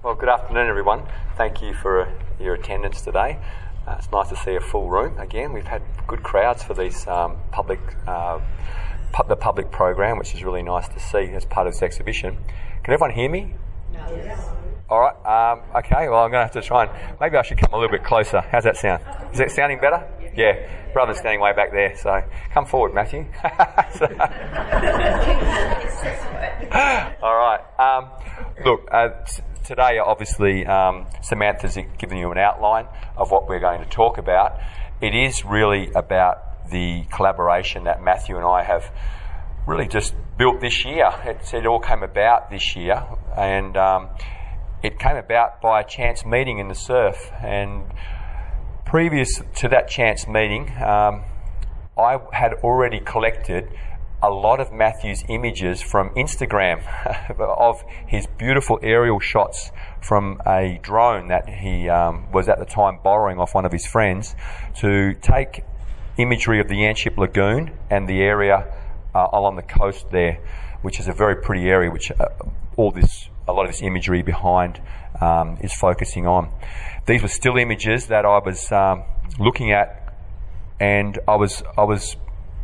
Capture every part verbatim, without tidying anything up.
Well, good afternoon, everyone. Thank you for uh, your attendance today. Uh, it's nice to see a full room again. We've had good crowds for these um, public, uh, pu- the public program, which is really nice to see as part of this exhibition. Can everyone hear me? No. Yes. All right. Um, okay. Well, I'm going to have to try and maybe I should come a little bit closer. How's that sound? Is it sounding better? Yeah. Rather than standing way back there. So come forward, Matthew. So, all right. Um, look. Uh, t- Today, obviously, um, Samantha's given you an outline of what we're going to talk about. It is really about the collaboration that Matthew and I have really just built this year. It, it all came about this year, and um, it came about by a chance meeting in the surf. And previous to that chance meeting, um, I had already collected a lot of Matthew's images from Instagram of his beautiful aerial shots from a drone that he um, was at the time borrowing off one of his friends to take imagery of the Yanchep Lagoon and the area uh, along the coast there, which is a very pretty area, which uh, all this, a lot of this imagery behind um, is focusing on. These were still images that I was um, looking at, and I was I was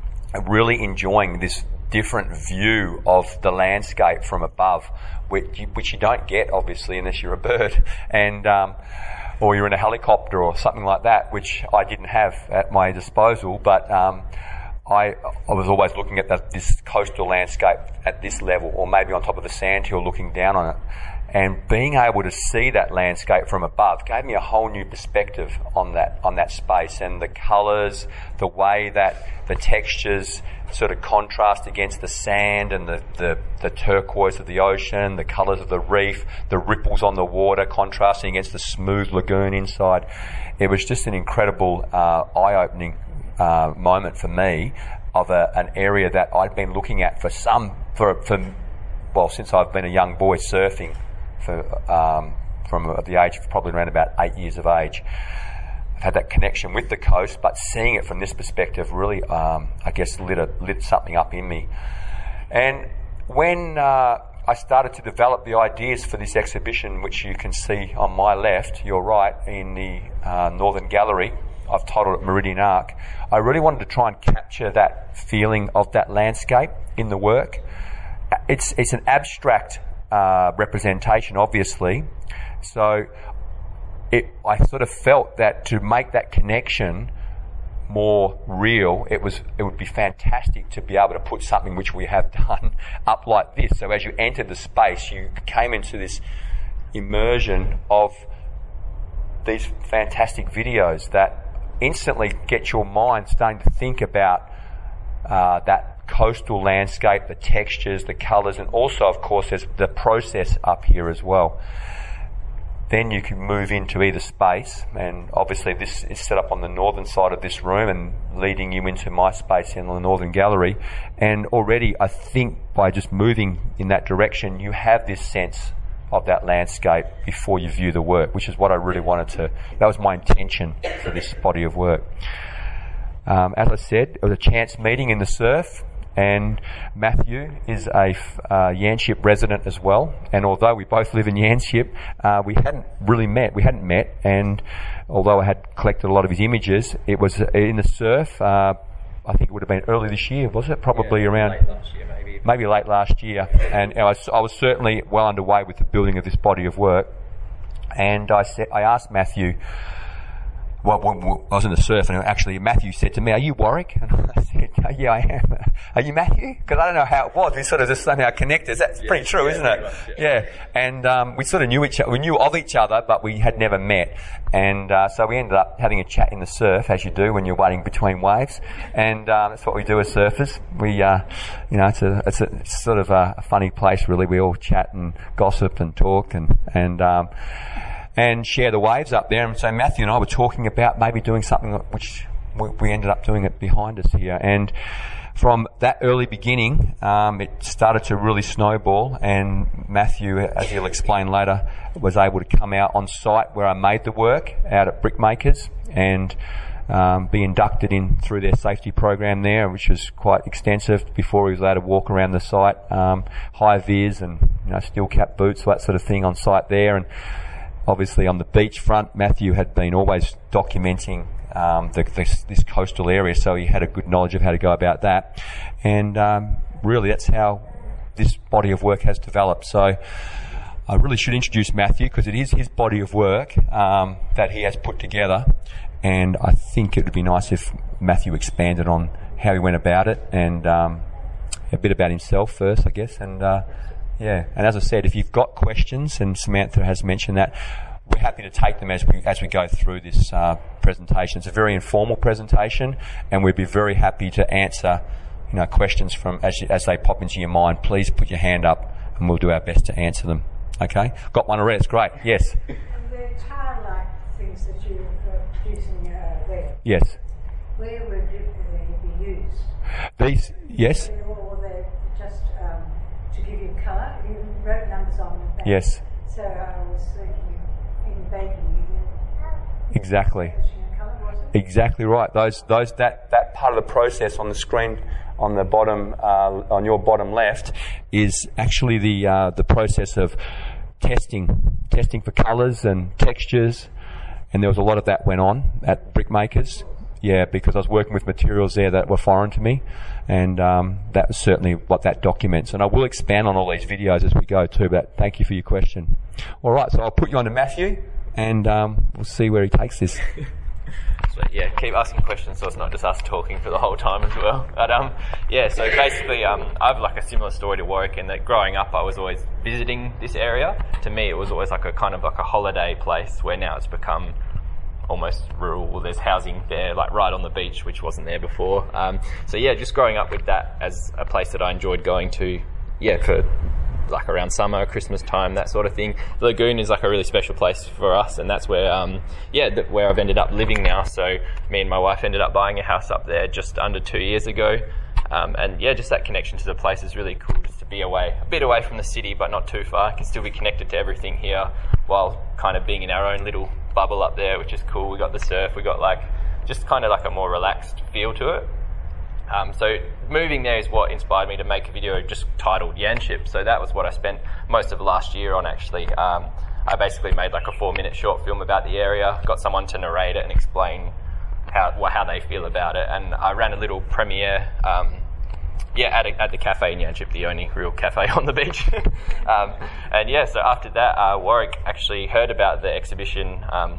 really enjoying this different view of the landscape from above, which you, which you don't get obviously unless you're a bird, and um, or you're in a helicopter or something like that, which I didn't have at my disposal. But um, I, I was always looking at the, this coastal landscape at this level, or maybe on top of a sandhill looking down on it. And being able to see that landscape from above gave me a whole new perspective on that on that space, and the colours, the way that the textures sort of contrast against the sand and the, the, the turquoise of the ocean, the colours of the reef, the ripples on the water contrasting against the smooth lagoon inside. It was just an incredible uh, eye-opening uh, moment for me of a, an area that I'd been looking at for some, for, for well, since I've been a young boy surfing. For, um, from the age of probably around about eight years of age. I've had that connection with the coast, but seeing it from this perspective really, um, I guess, lit, a, lit something up in me. And when uh, I started to develop the ideas for this exhibition, which you can see on my left, your right, in the uh, Northern Gallery, I've titled it Meridian Arc, I really wanted to try and capture that feeling of that landscape in the work. It's, it's an abstract Uh, representation, obviously. So it, I sort of felt that to make that connection more real, it was it would be fantastic to be able to put something which we have done up like this. So as you entered the space, you came into this immersion of these fantastic videos that instantly get your mind starting to think about uh, that coastal landscape, the textures, the colours, and also, of course, there's the process up here as well. Then you can move into either space, and obviously this is set up on the northern side of this room and leading you into my space in the Northern Gallery. And already, I think by just moving in that direction, you have this sense of that landscape before you view the work, which is what I really wanted to, that was my intention for this body of work. Um, as I said, it was a chance meeting in the surf. And Matthew is a uh, Yanchep resident as well. And although we both live in Yanchep, uh, we hadn't really met. We hadn't met. And although I had collected a lot of his images, it was in the surf. Uh, I think it would have been early this year, was it? Probably yeah, around late last year, maybe. maybe late last year. And I was, I was certainly well underway with the building of this body of work. And I said, I asked Matthew. Well, when I was in the surf, and actually Matthew said to me, "Are you Warwick?" And I said, oh, "Yeah, I am." "Are you Matthew?" Because I don't know how it was. We sort of just somehow connected. That's yeah, pretty true, yeah, isn't it? Much, yeah. yeah. And um, we sort of knew each other. We knew of each other, but we had never met. And uh, so we ended up having a chat in the surf, as you do when you're wading between waves. And uh, that's what we do as surfers. We, uh, you know, it's a, it's a it's sort of a, a funny place, really. We all chat and gossip and talk and and. Um, and share the waves up there. And so Matthew and I were talking about maybe doing something which we ended up doing it behind us here. And from that early beginning, um, it started to really snowball, and Matthew, as he'll explain later, was able to come out on site where I made the work out at Brickmakers and um, be inducted in through their safety program there, which was quite extensive before he was allowed to walk around the site, um, high vis and you know, steel cap boots, that sort of thing on site there. And obviously on the beachfront, Matthew had been always documenting um, the, this, this coastal area, so he had a good knowledge of how to go about that. And um, really that's how this body of work has developed. So I really should introduce Matthew, because it is his body of work um, that he has put together, and I think it would be nice if Matthew expanded on how he went about it, and um, a bit about himself first, I guess. And uh, yeah, and as I said, if you've got questions, and Samantha has mentioned that, we're happy to take them as we as we go through this uh, presentation. It's a very informal presentation, and we'd be very happy to answer, you know, questions from as you, as they pop into your mind. Please put your hand up, and we'll do our best to answer them. Okay, got one already. It's great. Yes. And the tile-like things that you are producing uh, there. Yes. Where would they be used? These, yes. Or they just um, to give you colour? You wrote numbers on the back. Yes. So I was thinking, in baking, you did. Exactly. Colour, was it? Exactly right. Those, those, that, that part of the process on the screen, on the bottom, uh, on your bottom left, is actually the uh, the process of testing, testing for colours and textures, and there was a lot of that went on at Brickmakers. Yeah, because I was working with materials there that were foreign to me, and um, that was certainly what that documents. And I will expand on all these videos as we go too, but thank you for your question. All right, so I'll put you on to Matthew, and um, we'll see where he takes this. So, yeah, keep asking questions so it's not just us talking for the whole time as well. But um, yeah, so basically um, I have like a similar story to Warwick in that growing up I was always visiting this area. To me it was always like a kind of like a holiday place, where now it's become almost rural. Well, there's housing there like right on the beach, which wasn't there before. Um, so yeah, just growing up with that as a place that I enjoyed going to, yeah, for like around summer, Christmas time, that sort of thing. The lagoon is like a really special place for us, and that's where um yeah th- where I've ended up living now. So me and my wife ended up buying a house up there just under two years ago, um, and yeah, just that connection to the place is really cool, just to be away a bit away from the city but not too far. I can still be connected to everything here while kind of being in our own little bubble up there, which is cool. We got the surf, we got like just kind of like a more relaxed feel to it. Um, so moving there is what inspired me to make a video just titled Yanship. So that was what I spent most of last year on, actually. Um, I basically made like a four minute short film about the area, got someone to narrate it and explain how well, how they feel about it. And I ran a little premiere um, yeah, at, a, at the cafe in Yanship, the only real cafe on the beach. um, and yeah, so after that, uh, Warwick actually heard about the exhibition um,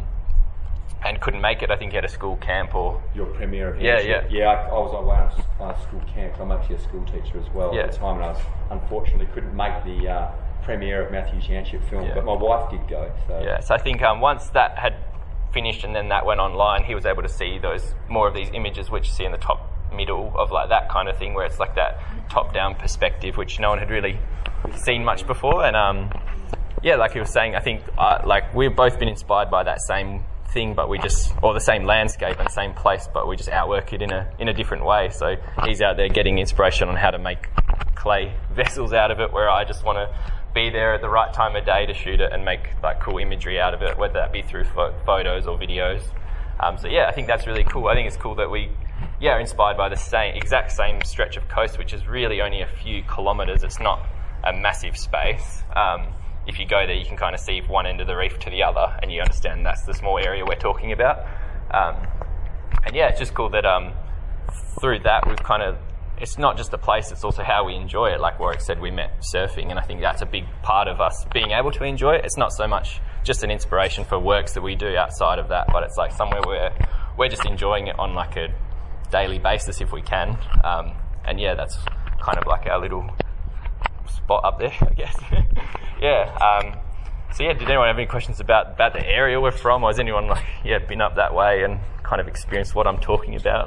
and couldn't make it. I think he had a school camp or... Your premiere of Yeah, Yanship. yeah. Yeah, I, I was away on a uh, school camp. I'm actually a school teacher as well Yeah. at the time, and I was, unfortunately couldn't make the uh, premiere of Matthew's Yanship film, Yeah. but my wife did go. So. Yeah, so I think um, once that had finished and then that went online, he was able to see those more of these images which you see in the top middle of like that kind of thing, where it's like that top-down perspective, which no one had really seen much before. And um, yeah, like he was saying, I think uh, like we've both been inspired by that same thing, but we just, or the same landscape and same place, but we just outwork it in a in a different way. So he's out there getting inspiration on how to make clay vessels out of it, where I just want to be there at the right time of day to shoot it and make like cool imagery out of it, whether that be through pho- photos or videos. Um, so yeah, I think that's really cool. I think it's cool that we yeah are inspired by the same exact same stretch of coast, which is really only a few kilometres. It's not a massive space. Um, if you go there, you can kind of see one end of the reef to the other, and you understand that's the small area we're talking about. Um, and yeah, it's just cool that um, through that we've kind of, it's not just the place, it's also how we enjoy it. Like Warwick said, we met surfing, and I think that's a big part of us being able to enjoy it. It's not so much just an inspiration for works that we do outside of that, but it's like somewhere where we're just enjoying it on like a daily basis if we can. Um, and yeah, that's kind of like our little spot up there, I guess. yeah. Um, so yeah, did anyone have any questions about, about the area we're from, or has anyone like yeah been up that way and kind of experienced what I'm talking about,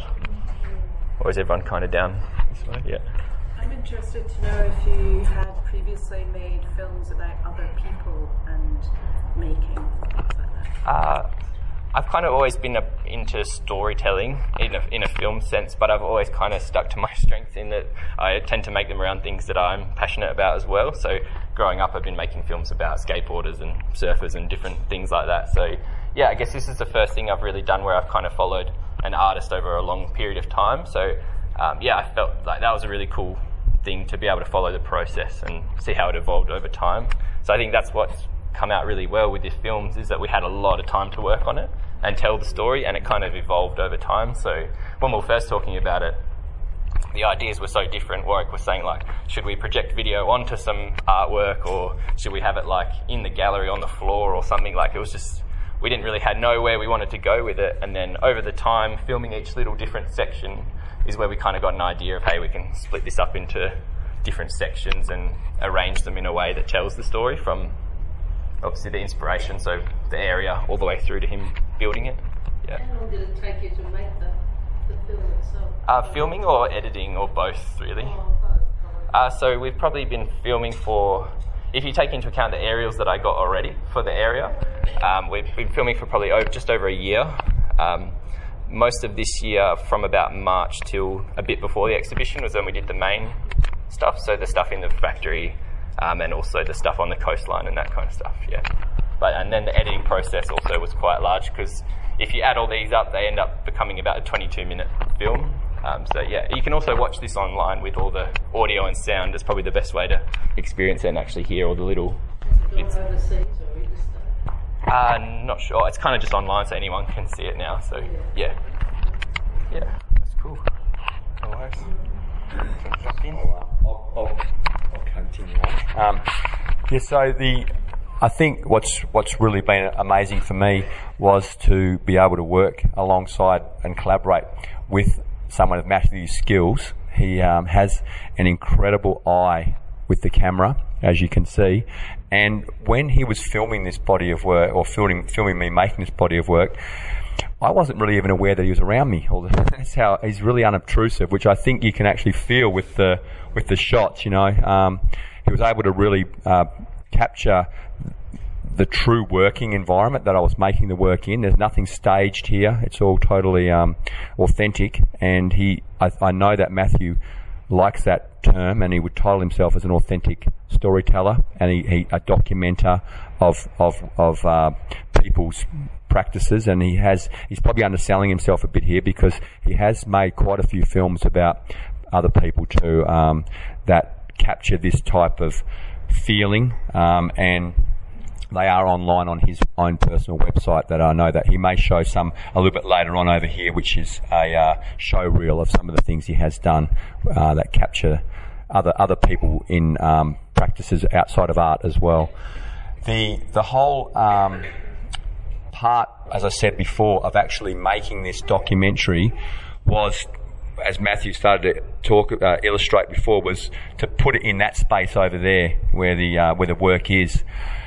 or is everyone kind of down this way? Yeah. I'm interested to know if you had previously made films about other people and making things like that. Uh, I've kind of always been a, into storytelling in a, in a film sense, but I've always kind of stuck to my strengths in that I tend to make them around things that I'm passionate about as well. So growing up, I've been making films about skateboarders and surfers and different things like that. So yeah, I guess this is the first thing I've really done where I've kind of followed an artist over a long period of time. So um, yeah, I felt like that was a really cool thing to be able to follow the process and see how it evolved over time. So I think that's what's come out really well with this film, is that we had a lot of time to work on it and tell the story, and it kind of evolved over time. So when we were first talking about it, the ideas were so different. Warwick was saying, like, should we project video onto some artwork, or should we have it like in the gallery on the floor or something? Like, it was just, we didn't really had know where we wanted to go with it. And then over the time, filming each little different section is where we kind of got an idea of, hey, we can split this up into different sections and arrange them in a way that tells the story, from obviously the inspiration, so the area, all the way through to him building it. Yeah. How long did it take you to make the, the film itself? Uh, filming or editing, or both, really. Oh, both, Uh, so we've probably been filming for, if you take into account the aerials that I got already for the area, um, we've been filming for probably over, just over a year. Um, most of this year, from about March till a bit before the exhibition, was when we did the main stuff, so the stuff in the factory, um, and also the stuff on the coastline and that kind of stuff, yeah. But and then the editing process also was quite large, because if you add all these up, they end up becoming about a twenty-two minute film. Um, so yeah, you can also watch this online with all the audio and sound. It's probably the best way to experience it and actually hear all the little bits. Overseas or interstate? Uh, not sure. It's kind of just online, so anyone can see it now. So yeah, yeah, that's cool. No worries. Can you jump in? I'll, I'll, I'll continue on. Um, yeah, so the I think what's what's really been amazing for me was to be able to work alongside and collaborate with someone of Matthew's skills. He um, has an incredible eye with the camera, as you can see. And when he was filming this body of work, or filming filming me making this body of work, I wasn't really even aware that he was around me. That's how he's really unobtrusive, which I think you can actually feel with the with the shots. You know, um, he was able to really uh, capture the true working environment that I was making the work in. There's nothing staged here. It's all totally um, authentic. And he, I, I know that Matthew likes that term, and he would title himself as an authentic storyteller and he, he a documenter of of of uh, people's practices. And he has he's probably underselling himself a bit here, because he has made quite a few films about other people too, um, that capture this type of feeling, um, and they are online on his own personal website that I know that he may show some a little bit later on over here, which is a uh, show reel of some of the things he has done uh, that capture other other people in um, practices outside of art as well. The the whole um, part, as I said before, of actually making this documentary was, as Matthew started to talk, uh, illustrate before, was to put it in that space over there where the uh, where the work is.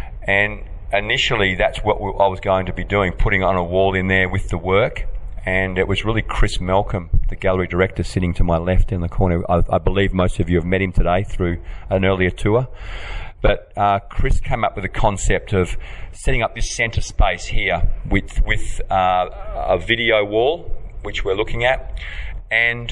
And initially, that's what I was going to be doing, putting on a wall in there with the work. And it was really Chris Malcolm, the gallery director, sitting to my left in the corner. I, I believe most of you have met him today through an earlier tour. But uh, Chris came up with a concept of setting up this centre space here with with uh, a video wall, which we're looking at, and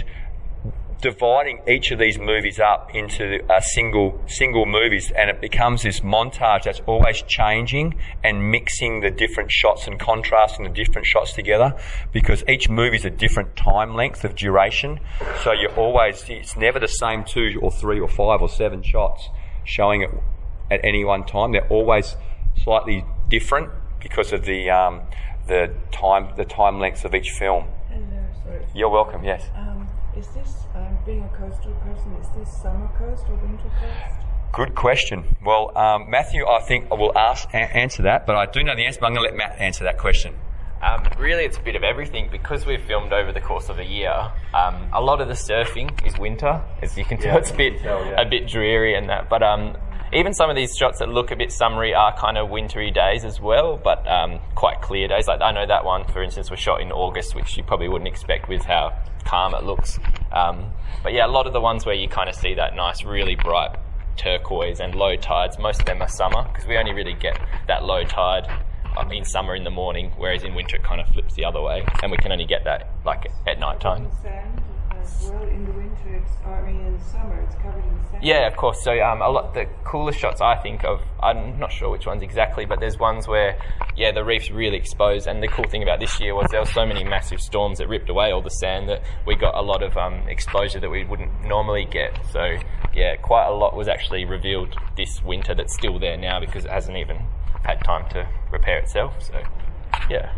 dividing each of these movies up into a single single movies, and it becomes this montage that's always changing and mixing the different shots and contrasting the different shots together, because each movie is a different time length of duration. So you're always, it's never the same two or three or five or seven shots showing it at any one time. They're always slightly different because of the um, the time the time lengths of each film. Hello, sorry. You're welcome. Yes. Um, is this, um, being a coastal person, is this summer coast or winter coast? Good question. Well, um, Matthew, I think will ask a- answer that, but I do know the answer. But I'm going to let Matt answer that question. Um, really, it's a bit of everything, because we've filmed over the course of a year. Um, a lot of the surfing is winter, as you can tell. Yeah, it's a bit tell, yeah. a bit dreary and that, but um, even some of these shots that look a bit summery are kind of wintry days as well, but um, quite clear days. Like I know that one, for instance, was shot in August, which you probably wouldn't expect with how calm it looks. Um, but yeah, a lot of the ones where you kind of see that nice, really bright turquoise and low tides, most of them are summer, because we only really get that low tide in summer in the morning, whereas in winter it kind of flips the other way, and we can only get that like at night time. Sand as well in the winter. It's, I mean, in the summer it's covered in sand. Yeah, of course. So um, a lot the coolest shots I think of, I'm not sure which ones exactly, but there's ones where yeah the reef's really exposed, and the cool thing about this year was there were so many massive storms that ripped away all the sand that we got a lot of um, exposure that we wouldn't normally get. So yeah, quite a lot was actually revealed this winter that's still there now because it hasn't even had time to repair itself. So, yeah.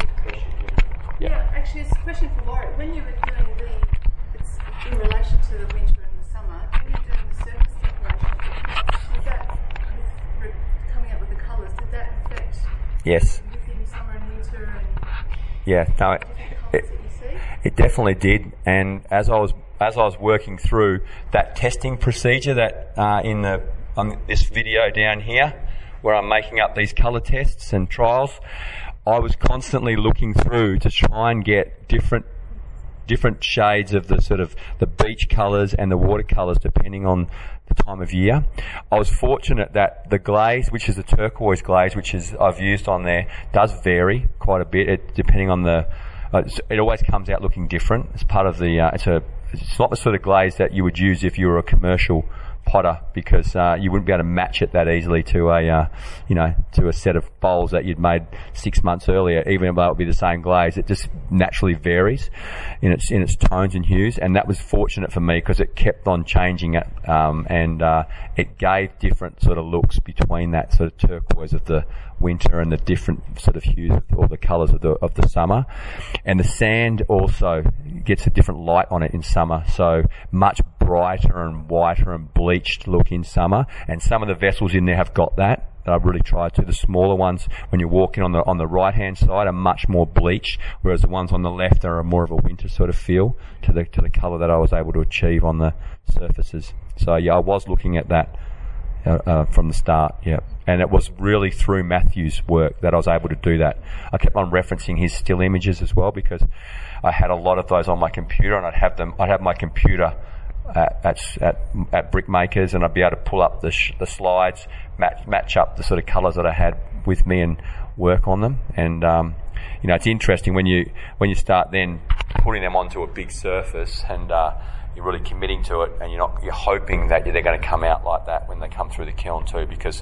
Yeah, yeah actually, it's a question for Warwick. When you were doing the, it's in relation to the winter and the summer, when you were doing the surface decoration, did that, with coming up with the colours, did that affect Yes. within summer and winter and Yeah, no, it, it, that you see? it definitely did. And as I was as I was working through that testing procedure that uh, in the on this video down here, where I'm making up these colour tests and trials, I was constantly looking through to try and get different different shades of the sort of the beach colours and the watercolours depending on the time of year. I was fortunate that the glaze, which is the turquoise glaze, which is I've used on there, does vary quite a bit it, depending on the. Uh, it always comes out looking different. It's part of the. Uh, it's a. It's not the sort of glaze that you would use if you were a commercial potter, because uh, you wouldn't be able to match it that easily to a, uh, you know, to a set of bowls that you'd made six months earlier. Even though it would be the same glaze, it just naturally varies in its in its tones and hues. And that was fortunate for me because it kept on changing it, um, and uh, it gave different sort of looks between that sort of turquoise of the winter and the different sort of hues of, or the colours of the of the summer. And the sand also gets a different light on it in summer, so much brighter and whiter and bleached look in summer. And some of the vessels in there have got that. I've really tried to. The smaller ones, when you're walking on the on the right hand side, are much more bleached, whereas the ones on the left are more of a winter sort of feel to the to the colour that I was able to achieve on the surfaces. So yeah, I was looking at that uh, uh, from the start. Yeah. And it was really through Matthew's work that I was able to do that. I kept on referencing his still images as well, because I had a lot of those on my computer, and I'd have them. I'd have my computer at at, at, at Brickmakers, and I'd be able to pull up the sh- the slides, match match up the sort of colours that I had with me, and work on them. And um, you know, it's interesting when you when you start then putting them onto a big surface, and uh, you're really committing to it, and you're not you're hoping that they're going to come out like that when they come through the kiln too, because.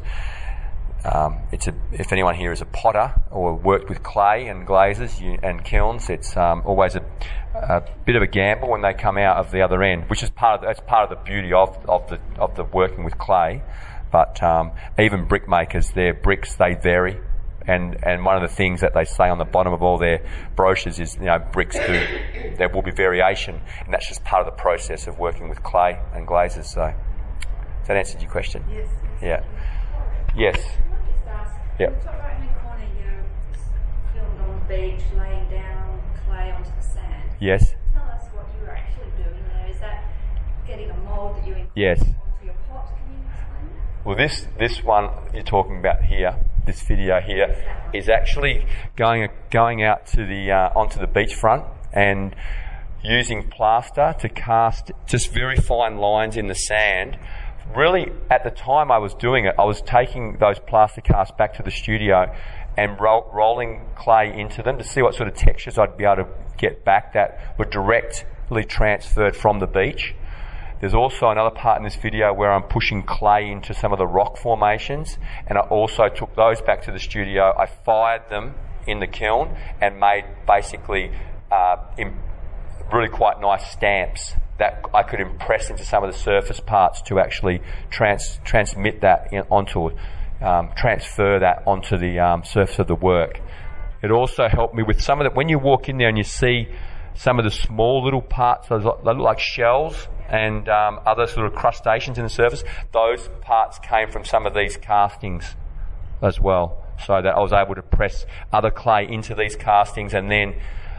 Um, it's a, if anyone here is a potter or worked with clay and glazes you, and kilns, it's um, always a, a bit of a gamble when they come out of the other end, which is part of the, that's part of the beauty of of the of the working with clay. But um, even brickmakers, their bricks they vary, and and one of the things that they say on the bottom of all their brochures is, you know, bricks do there will be variation, and that's just part of the process of working with clay and glazes. So, has that answered your question? Yes. Yeah. Yes. Yeah. You talk about in the corner, you know, filmed on the beach, laying down clay onto the sand. Yes. Tell us what you were actually doing there. Is that getting a mould that you incorporate Yes. onto your pot? Can you explain that? Well, this this one you're talking about here, this video here, is actually going going out to the uh, onto the beachfront and using plaster to cast just very fine lines in the sand. Really, at the time I was doing it, I was taking those plaster casts back to the studio and ro- rolling clay into them to see what sort of textures I'd be able to get back that were directly transferred from the beach. There's also another part in this video where I'm pushing clay into some of the rock formations, and I also took those back to the studio. I fired them in the kiln and made basically uh, in really quite nice stamps that I could impress into some of the surface parts to actually trans- transmit that in, onto, um, transfer that onto the um, surface of the work. It also helped me with some of the, when you walk in there and you see some of the small little parts, those look, they look like shells and um, other sort of crustaceans in the surface, those parts came from some of these castings as well, so that I was able to press other clay into these castings. And then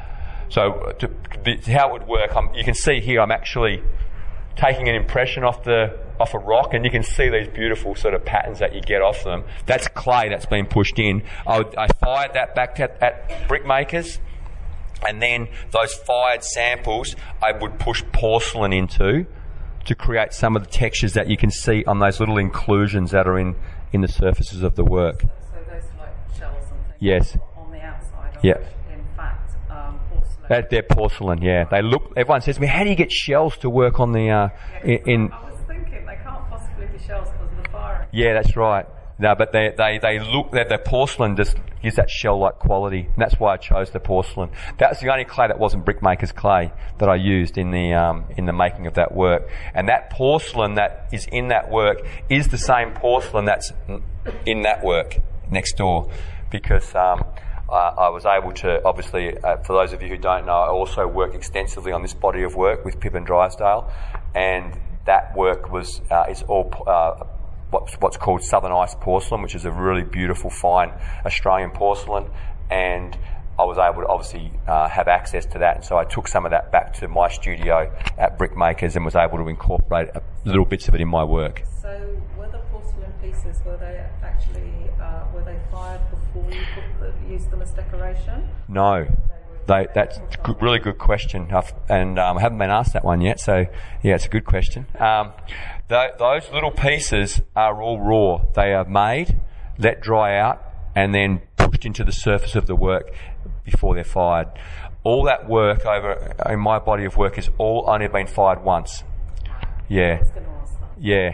So to, to how it would work, I'm, you can see here I'm actually taking an impression off the off a rock, and you can see these beautiful sort of patterns that you get off them. That's clay that's been pushed in. I, would, I fired that back at, at Brickmakers, and then those fired samples I would push porcelain into to create some of the textures that you can see on those little inclusions that are in, in the surfaces of the work. So those are like shells and things. Yes. On the outside of Yeah. it, in fact, um, porcelain. That, they're porcelain, yeah. They look. Everyone says to me, "How do you get shells to work on the uh, in, in?" I was thinking they can't possibly be shells because of the firing. Yeah, that's right. No, but they they they look. The, the porcelain just gives that shell-like quality, and that's why I chose the porcelain. That's the only clay that wasn't brickmaker's clay that I used in the um, in the making of that work. And that porcelain that is in that work is the same porcelain that's in that work next door, because um, I, I was able to obviously. Uh, for those of you who don't know, I also work extensively on this body of work with Pippin Drysdale, and that work was uh, is all. Uh, What's, what's called Southern Ice porcelain, which is a really beautiful, fine Australian porcelain, and I was able to obviously uh, have access to that, and so I took some of that back to my studio at Brickmakers and was able to incorporate a, little bits of it in my work. So were the porcelain pieces, were they actually, uh, were they fired before you put the, used them as decoration? No. They, that's a good, really good question, I've, and um, I haven't been asked that one yet, so yeah, it's a good question. Um, th- those little pieces are all raw. They are made, let dry out, and then pushed into the surface of the work before they're fired. All that work over in my body of work has all only been fired once. Yeah. Yeah,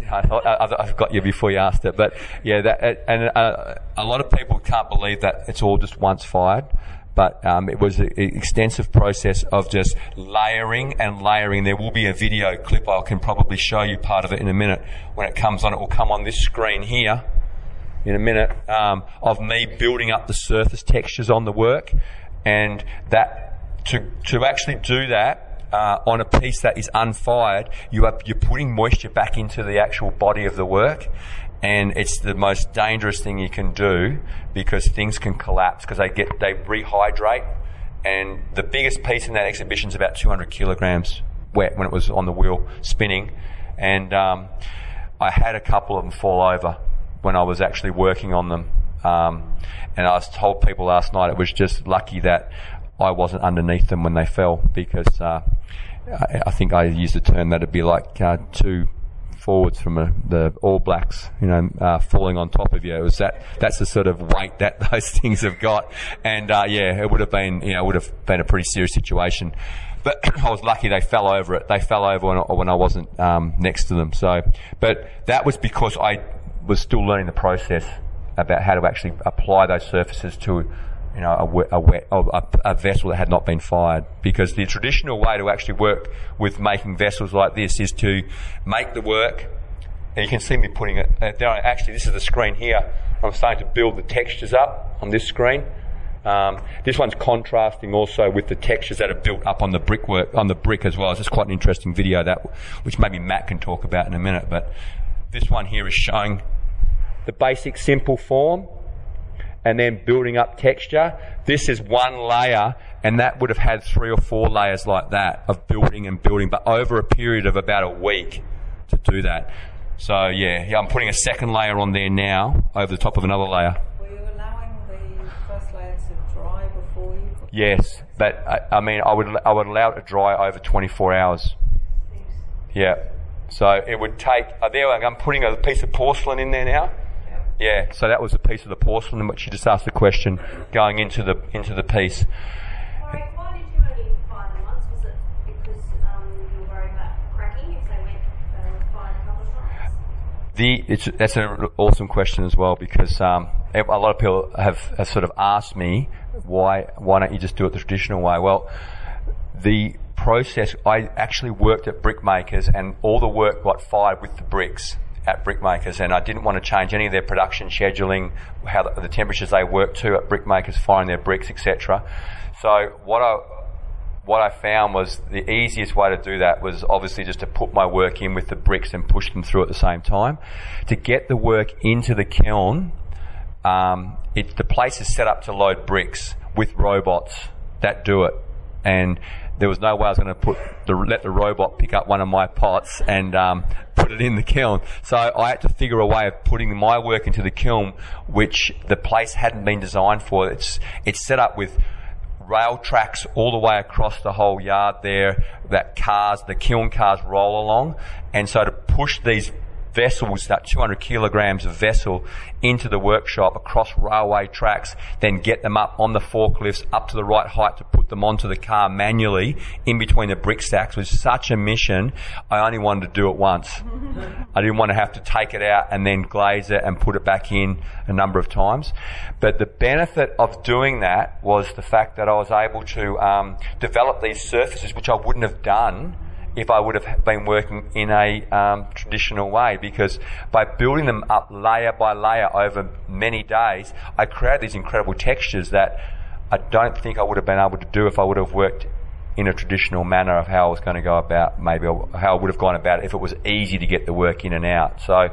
I, I've got you before you asked it, but yeah, that, and uh, a lot of people can't believe that it's all just once fired. But um, it was an extensive process of just layering and layering. There will be a video clip. I can probably show you part of it in a minute. When it comes on, it will come on this screen here in a minute, um, of me building up the surface textures on the work. And that to to actually do that uh, on a piece that is unfired, you are, you're putting moisture back into the actual body of the work. And it's the most dangerous thing you can do, because things can collapse because they get they rehydrate. And the biggest piece in that exhibition is about two hundred kilograms wet when it was on the wheel spinning. And um, I had a couple of them fall over when I was actually working on them. Um, and I was told people last night it was just lucky that I wasn't underneath them when they fell, because uh, I, I think I used the term that it'd be like uh, two forwards from a, the All Blacks, you know, uh, falling on top of you. It was that, that's the sort of weight that those things have got. And, uh, yeah, it would have been, you know, it would have been a pretty serious situation. But I was lucky they fell over it. They fell over when I, when I wasn't, um, next to them. So, but that was because I was still learning the process about how to actually apply those surfaces to, you know, a, wet, a, wet, a, a vessel that had not been fired. Because the traditional way to actually work with making vessels like this is to make the work, and you can see me putting it, uh, actually this is the screen here, I'm starting to build the textures up on this screen. Um, this one's contrasting also with the textures that are built up on the brickwork, on the brick as well. It's just quite an interesting video, that which maybe Matt can talk about in a minute. But this one here is showing the basic simple form, and then building up texture. This is one layer, and that would have had three or four layers like that of building and building, but over a period of about a week to do that. So yeah, yeah, I'm putting a second layer on there now over the top of another layer. Were you allowing the first layer to dry before you put Yes, but I, I mean, I would I would allow it to dry over twenty-four hours. Yeah, so it would take. Uh, there, I'm putting a piece of porcelain in there now. Yeah, so that was a piece of the porcelain in which you just asked the question going into the into the piece. Why, why did you only fire them once? Was it because um, you were worried about cracking if they went uh, fired a couple of times? The it's that's an awesome question as well, because um, a lot of people have, have sort of asked me why why don't you just do it the traditional way? Well, the process, I actually worked at Brickmakers, and all the work got fired with the bricks at Brickmakers, and I didn't want to change any of their production scheduling, how the, the temperatures they work to at Brickmakers, firing their bricks, et cetera. So what I what I found was the easiest way to do that was obviously just to put my work in with the bricks and push them through at the same time. To get the work into the kiln, um, it, the place is set up to load bricks with robots that do it, and there was no way I was going to put the, let the robot pick up one of my pots and um, put it in the kiln. So I had to figure a way of putting my work into the kiln, which the place hadn't been designed for. It's it's set up with rail tracks all the way across the whole yard there that cars, the kiln cars roll along. And so to push these vessels, that two hundred kilograms of vessel, into the workshop across railway tracks, then get them up on the forklifts up to the right height to put them onto the car manually in between the brick stacks was such a mission. I only wanted to do it once. I didn't want to have to take it out and then glaze it and put it back in a number of times. But the benefit of doing that was the fact that I was able to um, develop these surfaces, which I wouldn't have done if I would have been working in a um, traditional way, because by building them up layer by layer over many days, I created these incredible textures that I don't think I would have been able to do if I would have worked in a traditional manner of how I was going to go about, maybe how I would have gone about it if it was easy to get the work in and out. So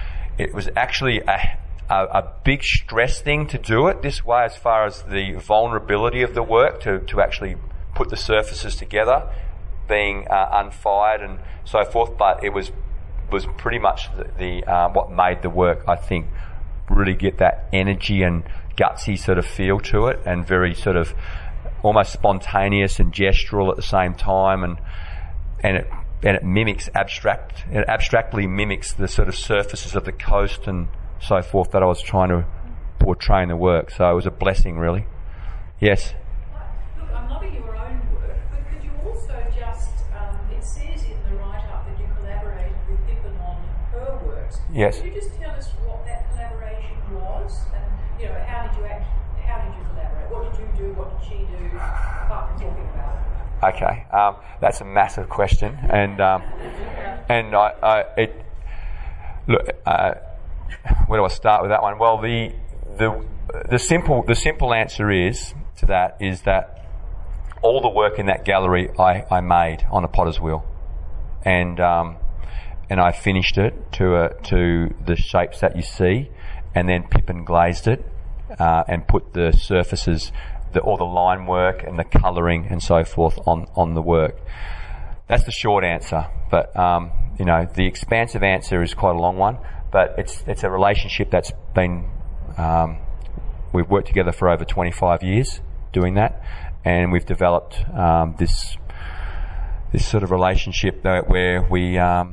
it was actually a, a, a big stress thing to do it this way, as far as the vulnerability of the work, to, to actually put the surfaces together, being uh, unfired and so forth, but it was was pretty much the, the uh, what made the work, I think, really get that energy and gutsy sort of feel to it, and very sort of almost spontaneous and gestural at the same time, and and it and it mimics abstract, it abstractly mimics the sort of surfaces of the coast and so forth that I was trying to portray in the work. So it was a blessing, really. Yes. Look, I'm loving your own work, but could you also just, um, it says in the write-up that you collaborated with Pippin on her works. Yes. Could you just tell us what that collaboration was, and, you know, how did you act, how did you collaborate? What did you do, what did she do, apart from talking about it? Okay, um, that's a massive question, and um, and I, I it look. Uh, where do I start with that one? Well, the the the simple the simple answer is to that is that all the work in that gallery I, I made on a potter's wheel, and um, and I finished it to a, to the shapes that you see, and then Pippin glazed it uh, and put the surfaces, the, all the line work and the colouring and so forth on, on the work. That's the short answer, but um, you know, the expansive answer is quite a long one. But it's it's a relationship that's been um, we've worked together for over twenty-five years doing that, and we've developed um, this this sort of relationship that where we um,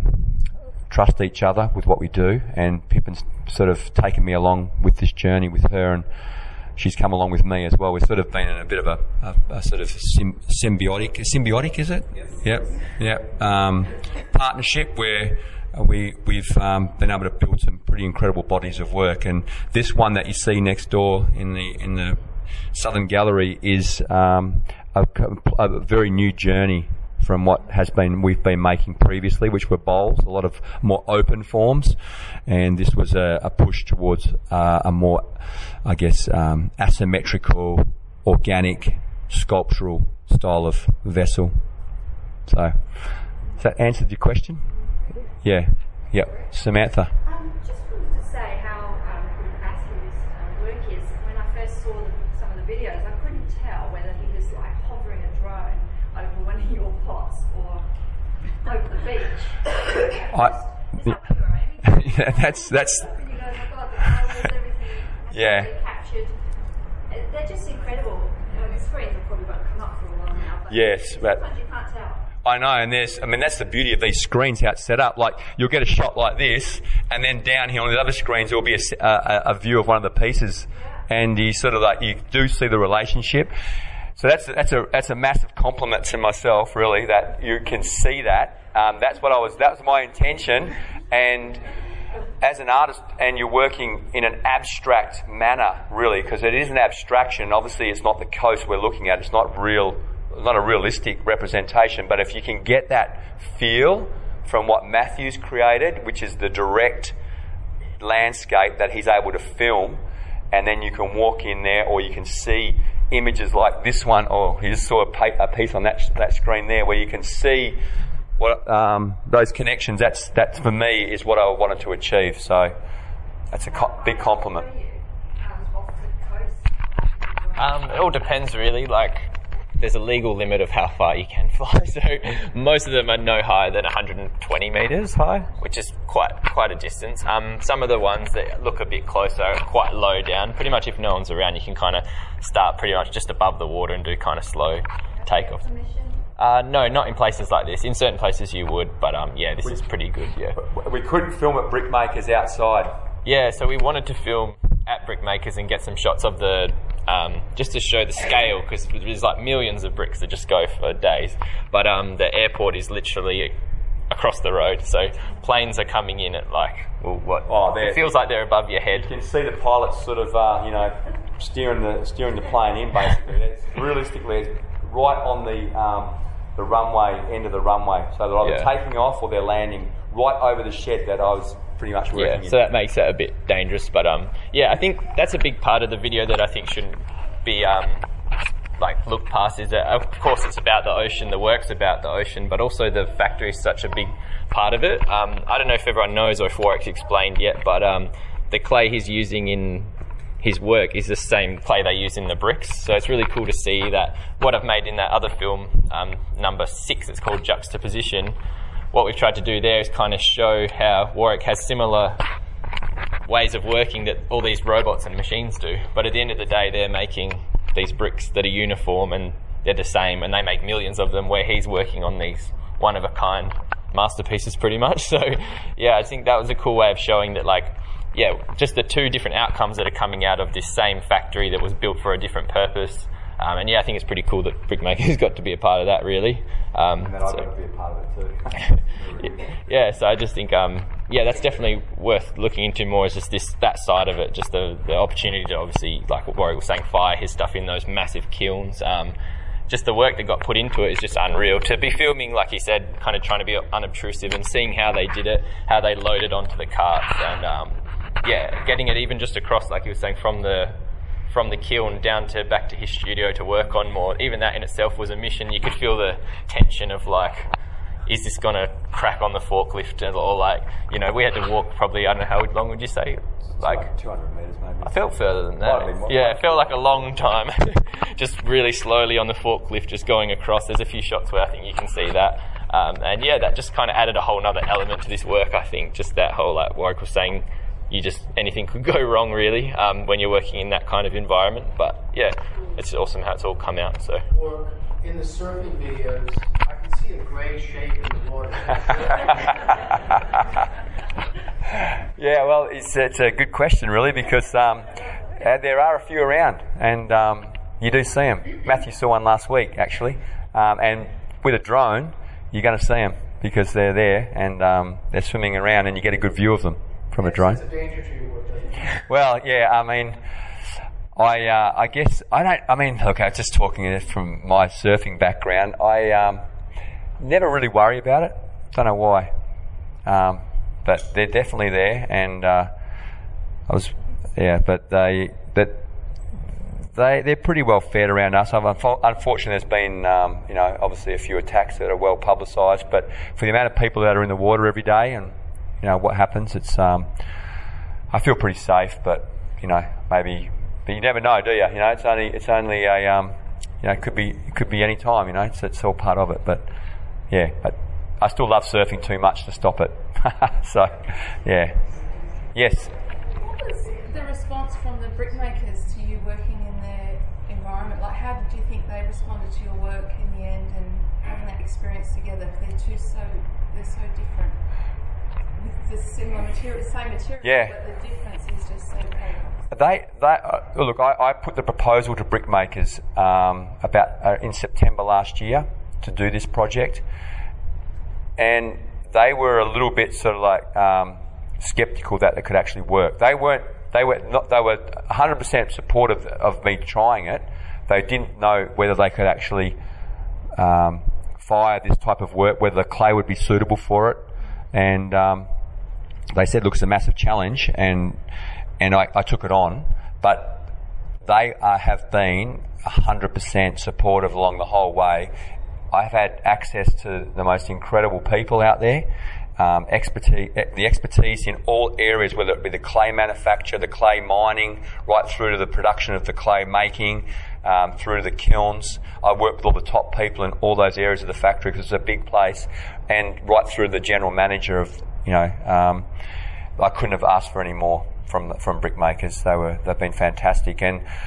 trust each other with what we do. And Pippin's sort of taken me along with this journey with her, and she's come along with me as well. We've sort of been in a bit of a, a, a sort of sim, symbiotic, symbiotic, is it? Yes. Yep. Yep. Um, partnership where we, we've um, been able to build some pretty incredible bodies of work. And this one that you see next door in the in the Southern Gallery is um, a, a very new journey from what has been we've been making previously, which were bowls, a lot of more open forms, and this was a, a push towards uh, a more, I guess, um, asymmetrical, organic, sculptural style of vessel. So, has that answered your question? Yeah. Yep. Samantha. Um, just wanted to say how um, good Ashley's um, work is. When I first saw the, some of the videos, I couldn't tell whether he was like hovering a drone over one of your pots or over the beach. I, Is that what you're aiming? yeah, that's that's. And you go, oh my God, the colours, everything Yeah. absolutely captured. Uh, They're just incredible. You know, the screens will probably won't come up for a while now, but Yes, but sometimes you can't tell. I know, and there's, I mean, that's the beauty of these screens, how it's set up. Like, you'll get a shot like this, and then down here on the other screens, there will be a, s- a- a view of one of the pieces, and you sort of like, you do see the relationship. So that's, that's a, that's a massive compliment to myself, really, that you can see that. Um, that's what I was, that was my intention, and as an artist, and you're working in an abstract manner, really, because it is an abstraction. Obviously, it's not the coast we're looking at. It's not real, not a realistic representation. But if you can get that feel from what Matthew's created, which is the direct landscape that he's able to film, and then you can walk in there, or you can see images like this one, or you just saw a, pa- a piece on that that screen there, where you can see what um, those connections. That's that for me is what I wanted to achieve. So that's a co- big compliment. Um, it all depends, really. Like, there's a legal limit of how far you can fly. So most of them are no higher than one hundred twenty metres high, which is quite quite a distance. Um, some of the ones that look a bit closer are quite low down. Pretty much if no one's around, you can kind of start pretty much just above the water and do kind of slow takeoff. Uh, no, not in places like this. In certain places you would, but um, yeah, this we, is pretty good, yeah. We couldn't film at Brickmakers outside. Yeah, so we wanted to film at Brickmakers and get some shots of the, um, just to show the scale, because there's like millions of bricks that just go for days. But um, the airport is literally across the road, so planes are coming in at like, well, what? Oh, it feels like they're above your head. You can see the pilots sort of, uh, you know, steering the steering the plane in, basically. It's, realistically, it's right on the um, the runway, end of the runway. So they're either yeah. taking off or they're landing right over the shed that I was pretty much working yeah, in. So that makes it a bit dangerous. But um, yeah, I think that's a big part of the video that I think shouldn't be um, like looked past. Is that, of course, it's about the ocean, the work's about the ocean, but also the factory is such a big part of it. Um, I don't know if everyone knows or if Warwick's explained yet, but um, the clay he's using in his work is the same clay they use in the bricks. So it's really cool to see that what I've made in that other film, um, number six, it's called Juxtaposition. What we've tried to do there is kind of show how Warwick has similar ways of working that all these robots and machines do. But at the end of the day, they're making these bricks that are uniform and they're the same, and they make millions of them, where he's working on these one-of-a-kind masterpieces pretty much. So yeah, I think that was a cool way of showing that, like, yeah, just the two different outcomes that are coming out of this same factory that was built for a different purpose. Um, and yeah, I think it's pretty cool that Brickmakers got to be a part of that, really. Um, and then so, I got to be a part of it too. Yeah, so I just think, um, yeah, that's definitely worth looking into more, is just this, that side of it, just the, the opportunity to obviously, like what Warwick was saying, fire his stuff in those massive kilns. Um, just the work that got put into it is just unreal. To be filming, like he said, kind of trying to be unobtrusive and seeing how they did it, how they loaded onto the carts, and um, yeah, getting it even just across, like he was saying, from the from the kiln down to back to his studio to work on more. Even that in itself was a mission. You could feel the tension of, like, is this going to crack on the forklift? Or, like, you know, we had to walk probably, I don't know, how long would you say? Like two hundred metres maybe. I felt further than that. Yeah, it felt like a long time. Just really slowly on the forklift, just going across. There's a few shots where I think you can see that. Um, and yeah, that just kind of added a whole nother element to this work, I think. Just that whole, like Warwick was saying, you just, anything could go wrong really um, when you're working in that kind of environment. But yeah, it's awesome how it's all come out. So. Or in the surfing videos, I can see a grey shape in the water. Yeah, well, it's, it's a good question really, because um, uh, there are a few around, and um, you do see them. Matthew saw one last week actually, um, and with a drone, you're going to see them because they're there and um, they're swimming around, and you get a good view of them from a drone. It's a danger to your work, doesn't it? Well, yeah, I mean, I uh, I guess I don't. I mean, look, I'm just talking from my surfing background. I um, never really worry about it. Don't know why, um, but they're definitely there, and uh, I was, yeah, but they but they they're pretty well fed around us. I've, unfortunately, there's been um, you know obviously a few attacks that are well publicised, but for the amount of people that are in the water every day and you know what happens, it's um, I feel pretty safe, but you know maybe, but you never know, do you? You know, it's only it's only a um, you know it could be it could be any time. You know, it's it's all part of it. But yeah, but I still love surfing too much to stop it. So yeah, yes. What was the response from the Brickmakers to you working in their environment? Like, how did you think they responded to your work in the end, and having that experience together? They're two so they're so different. The similar material, the same material, yeah. But the difference is just so big. They, they uh, look. I, I put the proposal to Brickmakers um, about uh, in September last year to do this project, and they were a little bit sort of like um, skeptical that it could actually work. They weren't. They were not. They were one hundred percent supportive of me trying it. They didn't know whether they could actually um, fire this type of work, whether the clay would be suitable for it. And um, they said, look, it's a massive challenge, and and I, I took it on, but they uh, have been one hundred percent supportive along the whole way. I've had access to the most incredible people out there, um, expertise, the expertise in all areas, whether it be the clay manufacture, the clay mining, right through to the production of the clay making, um, through to the kilns. I work with all the top people in all those areas of the factory because it's a big place, and right through the general manager of, you know, um, I couldn't have asked for any more from from Brickmakers. They were they've been fantastic, and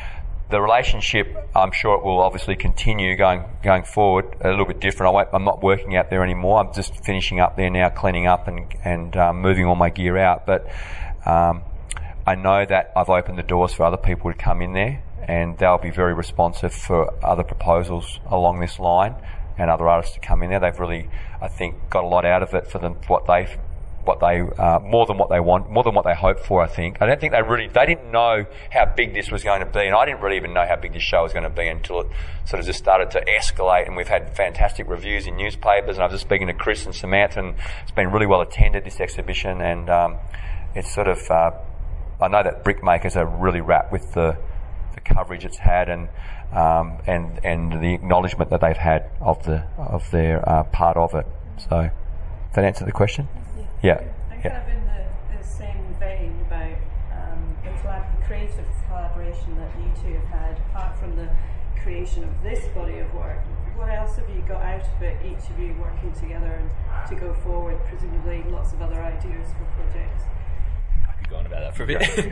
the relationship, I'm sure it will obviously continue going going forward. A little bit different. I won't, I'm not working out there anymore. I'm just finishing up there now, cleaning up and and um, moving all my gear out. But um, I know that I've opened the doors for other people to come in there, and they'll be very responsive for other proposals along this line and other artists to come in there. They've really, I think, got a lot out of it for them, what they've what they uh, more than what they want, more than what they hoped for. I think. I don't think they really they didn't know how big this was going to be, and I didn't really even know how big this show was going to be until it sort of just started to escalate. And we've had fantastic reviews in newspapers. And I was just speaking to Chris and Samantha, and it's been really well attended, this exhibition. And um, it's sort of uh, I know that Brickmakers are really wrapped with the the coverage it's had, and um, and and the acknowledgement that they've had of the of their uh, part of it. So, does that answer the question? Yeah. I'm yeah. kind of in the, the same vein about um, the, collab- the creative collaboration that you two have had, apart from the creation of this body of work. What else have you got out of it, each of you working together and to go forward? Presumably lots of other ideas for projects. I could go on about that for a bit.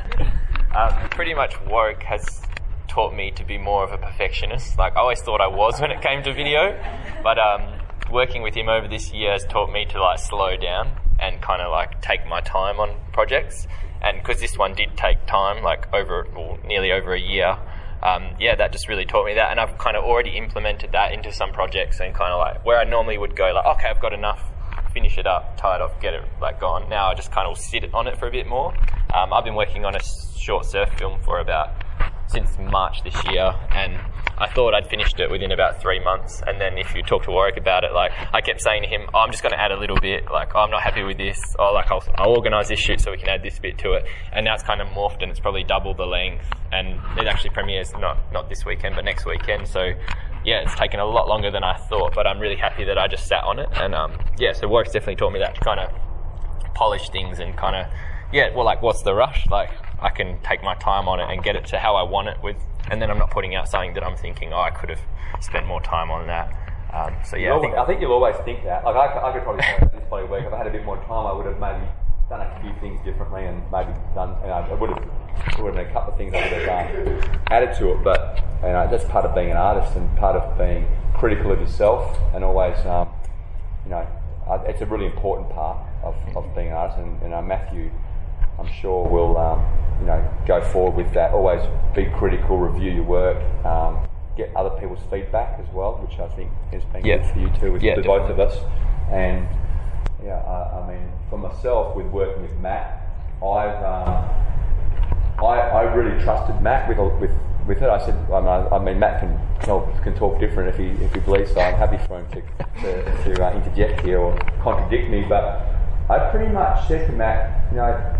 um, pretty much Warwick has taught me to be more of a perfectionist. Like, I always thought I was when it came to video, but um, working with him over this year has taught me to like slow down and kind of like take my time on projects. And because this one did take time, like over well, nearly over a year, um, yeah, that just really taught me that. And I've kind of already implemented that into some projects, and kind of like where I normally would go like, okay, I've got enough, finish it up, tie it off, get it like gone. Now I just kind of sit on it for a bit more. Um, I've been working on a short surf film for about since March this year, and I thought I'd finished it within about three months. And then if you talk to Warwick about it, like I kept saying to him, oh, I'm just going to add a little bit, like oh, I'm not happy with this, or like I'll, I'll organise this shoot so we can add this bit to it. And now it's kind of morphed, and it's probably double the length, and it actually premieres not not this weekend but next weekend. So yeah, it's taken a lot longer than I thought, but I'm really happy that I just sat on it. And um, yeah, so Warwick's definitely taught me that, to kind of polish things and kind of yeah, well, like what's the rush? Like I can take my time on it and get it to how I want it with, and then I'm not putting out something that I'm thinking, oh, I could have spent more time on that. Um, so yeah, I think, I think you'll always think that. Like I, I could probably say that this bloody week, if I had a bit more time, I would have maybe done a few things differently, and maybe done. You know, I would have, there would have been a couple of things I would have done, added to it. But you know, that's part of being an artist and part of being critical of yourself, and always, um, you know, uh, it's a really important part of, of being an artist. And you know, Matthew, I'm sure will um, you know go forward with that. Always be critical, review your work, um, get other people's feedback as well, which I think has been yeah. good for you too, with yeah, the both of us. And yeah, I, I mean, for myself, with working with Matt, I've um, I, I really trusted Matt with with with it. I said, I mean, I mean Matt can can talk different if he if he believes so. I'm happy for him to to, to uh, interject here or contradict me, but I pretty much said to Matt, you know,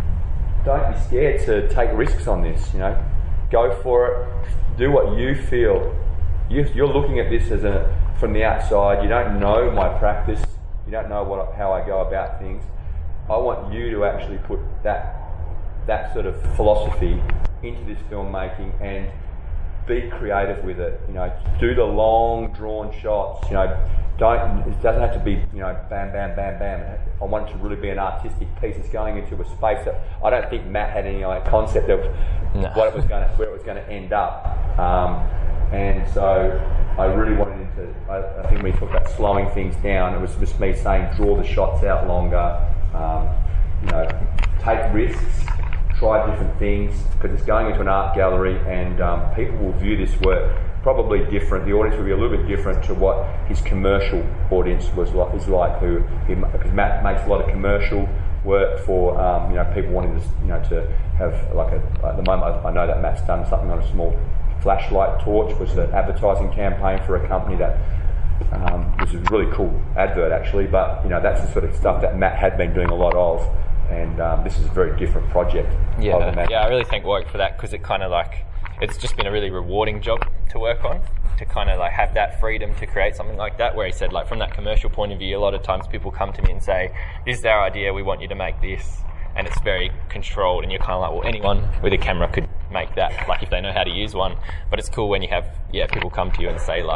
don't be scared to take risks on this. You know, go for it. Do what you feel. You, you're looking at this as a from the outside. You don't know my practice. You don't know what how I go about things. I want you to actually put that that sort of philosophy into this filmmaking and be creative with it. You know, do the long drawn shots. You know, don't. It doesn't have to be, you know, bam, bam, bam, bam. I want it to really be an artistic piece. It's going into a space that I don't think Matt had any like, concept of no. what it was going to, where it was going to end up. Um, and so I really wanted him to. I, I think when we talked about slowing things down, it was just me saying draw the shots out longer. Um, you know, take risks. Try different things, because it's going into an art gallery, and um, people will view this work probably different. The audience will be a little bit different to what his commercial audience was like. Is like who, he, because Matt makes a lot of commercial work for um, you know people wanting to you know to have like a. At the moment, I know that Matt's done something on a small flashlight torch, which is an advertising campaign for a company that. Um, which is a really cool advert actually, but you know that's the sort of stuff that Matt had been doing a lot of. And um, this is a very different project. Yeah, yeah, I really thank Warwick for that, because it kind of like, it's just been a really rewarding job to work on, to kind of like have that freedom to create something like that, where he said like from that commercial point of view, a lot of times people come to me and say, this is our idea, we want you to make this, and it's very controlled, and you're kind of like, well, anyone with a camera could make that, like if they know how to use one. But it's cool when you have, yeah, people come to you and say like,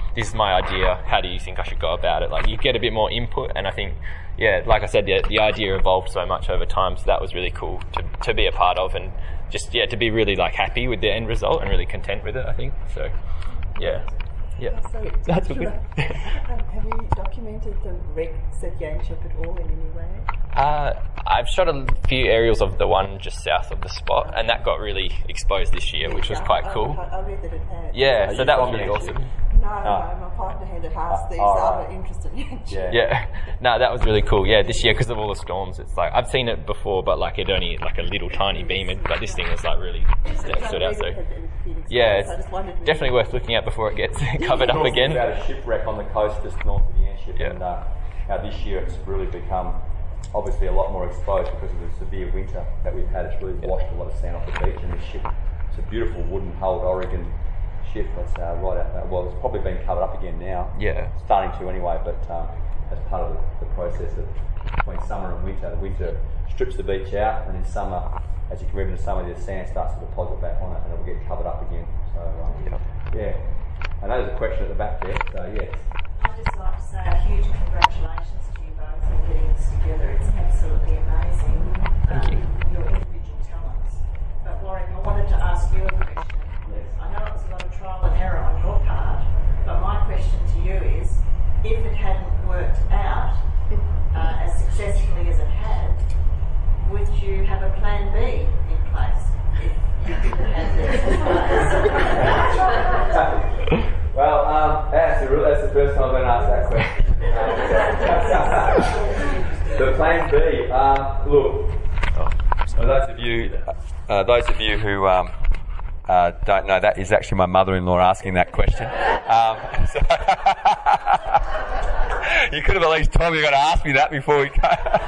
this is my idea. How do you think I should go about it? Like, you get a bit more input, and I think, yeah, like I said, the, the idea evolved so much over time, so that was really cool to, to be a part of, and just, yeah, to be really, like, happy with the end result and really content with it, I think. So, yeah. Yeah. So, That's good. um, have you documented the wreck at Yanchep at all in any way? Uh, I've shot a few aerials of the one just south of the spot, and that got really exposed this year, which was quite cool. I, I read that it had. Yeah, Are so you that was from really Yanchep? awesome. No, no, my partner had a house Uh, there, oh, so right. I'm interested in Yanchep. Yeah. Yeah, no, that was really cool. Yeah, this year because of all the storms, it's like I've seen it before, but like it only like a little tiny beam, and but this thing was like really yeah, stood out. So yeah, it's definitely worth looking at before it gets covered up again. About a shipwreck on the coast just north of Yanchep, Yeah. and uh, how this year it's really become obviously a lot more exposed because of the severe winter that we've had. It's really washed a lot of sand off the beach, and this ship, it's a beautiful wooden hulled Oregon ship that's uh, right out there. Well, it's probably been covered up again now. Yeah. Starting to anyway, but um, as part of the, the process of between summer and winter, the winter strips the beach out, and in summer, as you can move into summer, the sand starts to deposit back on it, and it will get covered up again. So, um, Yep. yeah. I know there's a question at the back there, so yes. I'd just like to say a huge congratulations to you both on getting this together. It's absolutely amazing, Thank um, you. your individual talents. But Warwick, I wanted to ask you a question. I know it was a lot of trial and error on your part, but my question to you is, if it hadn't worked out uh, as successfully as it had, would you have a plan B in place? If you didn't have this in place? Well, um, that's, the, that's the first time I've been asked that question. The plan B. Um, look, for those of you, uh, those of you who um, uh, don't know, that is actually my mother-in-law asking that question. Um, so you could have at least told me you got to ask me that before we go.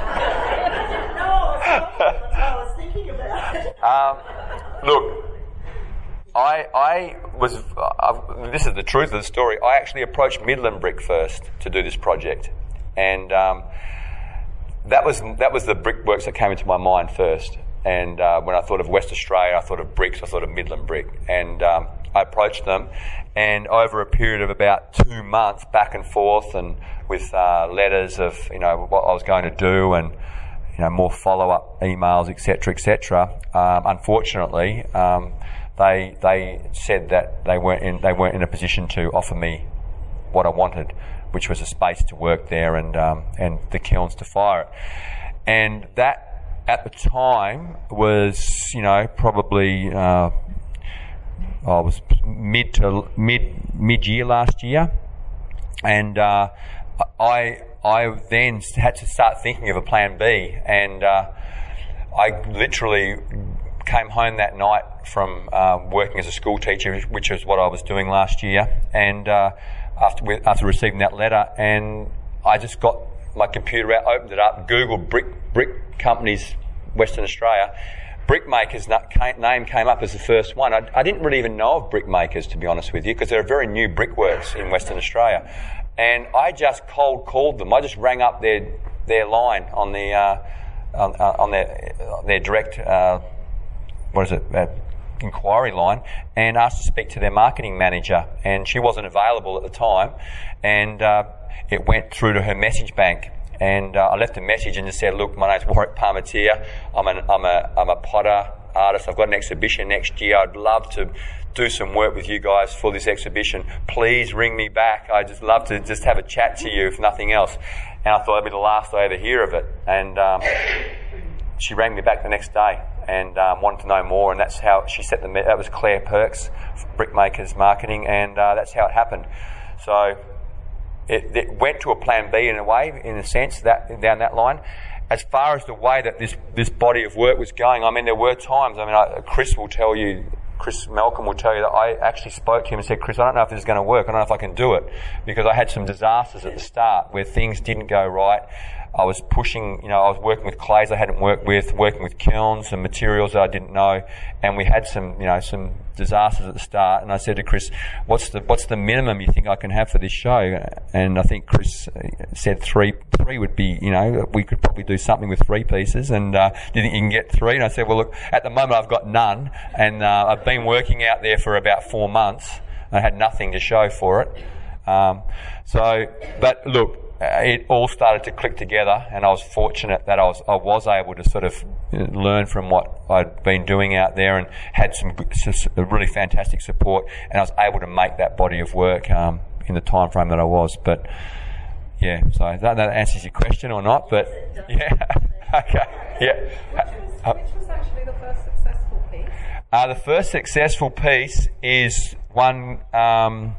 No, that's what I was thinking about it. Um, look, I, I was, uh, this is the truth of the story, I actually approached Midland Brick first to do this project. And um, that was that was the brickworks that came into my mind first. And uh, when I thought of West Australia, I thought of bricks, I thought of Midland Brick. And um, I approached them, and over a period of about two months, back and forth, and with uh, letters of, you know, what I was going to do, and you know, more follow-up emails, et cetera, et cetera. Um, unfortunately, um, they they said that they weren't in they weren't in a position to offer me what I wanted, which was a space to work there and um, and the kilns to fire it. And that at the time was, you know, probably uh, I was mid to mid mid year last year, and uh, I. I then had to start thinking of a plan B, and uh, I literally came home that night from uh, working as a school teacher, which is what I was doing last year, and uh, after after receiving that letter, and I just got my computer out, opened it up, Googled brick brick companies, Western Australia. Brickmakers' name came up as the first one. I, I didn't really even know of brickmakers, to be honest with you, because they're a very new brickworks in Western Australia. And I just cold called them. I just rang up their their line on the uh, on, uh, on their their direct uh, what is it uh, inquiry line, and asked to speak to their marketing manager. And she wasn't available at the time, and uh, it went through to her message bank. And uh, I left a message and just said, "Look, my name's Warwick Palmatier. I'm an I'm a I'm a potter artist. I've got an exhibition next year. I'd love to do some work with you guys for this exhibition. Please ring me back. I'd just love to just have a chat to you, if nothing else." And I thought it'd be the last I ever hear of it. And um, she rang me back the next day and um, wanted to know more. And that's how she set the. That was Claire Perks, Brickmakers Marketing, and uh, that's how it happened. So it, it went to a plan B in a way, in a sense, that down that line. As far as the way that this this body of work was going, I mean, there were times. I mean, I, Chris will tell you. Chris Malcolm will tell you that I actually spoke to him and said, "Chris, I don't know if this is going to work. I don't know if I can do it," because I had some disasters at the start where things didn't go right. I was pushing, you know, I was working with clays I hadn't worked with, working with kilns and materials that I didn't know, and we had some, you know, some disasters at the start. And I said to Chris, "What's the what's the minimum you think I can have for this show?" And I think Chris said three. Three would be, you know, we could probably do something with three pieces. And uh, do you think you can get three? And I said, "Well, look, at the moment I've got none, and uh, I've been working out there for about four months. I had nothing to show for it." Um, so, but look, it all started to click together, and I was fortunate that I was I was able to sort of learn from what I'd been doing out there, and had some really fantastic support, and I was able to make that body of work um, in the time frame that I was. But yeah, so that, that answers your question or not? But yeah, okay, yeah. Which was, which was actually the first successful piece? Uh, the first successful piece is one, um,